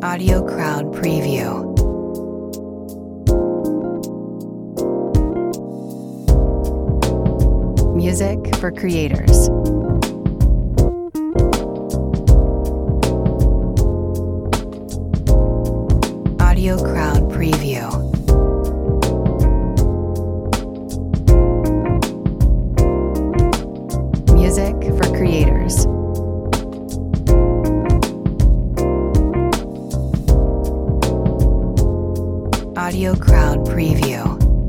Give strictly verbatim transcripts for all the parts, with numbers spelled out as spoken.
Audio Crowd Preview. Music for creators. Audio Crowd Preview. Music for creators. Audio Crowd Preview.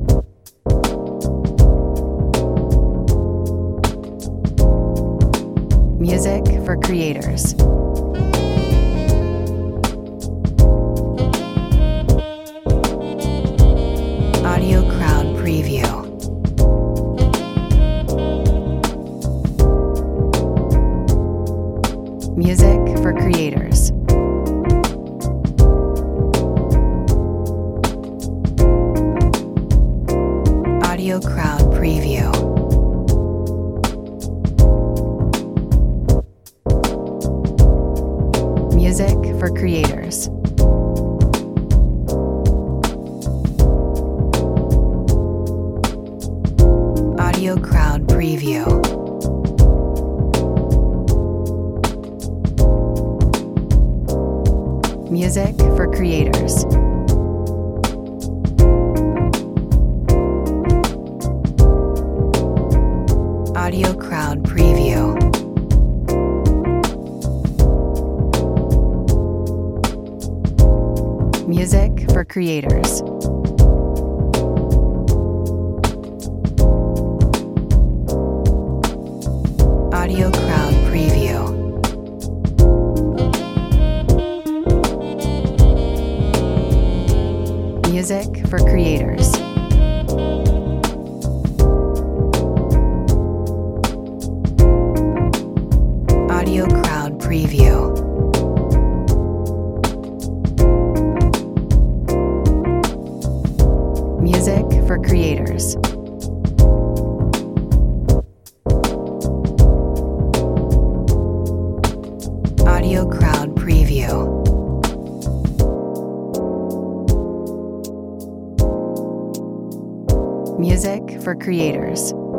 Music for creators. Audio Crowd Preview. Music for creators. Audio Crowd Preview. Music for creators. Audio Crowd Preview. Music for creators. Audio Crowd Preview. Music for creators. Audio Crowd Preview. Music for creators. Audio Crowd Preview. Music for creators. Audio Crowd Preview. Music for creators.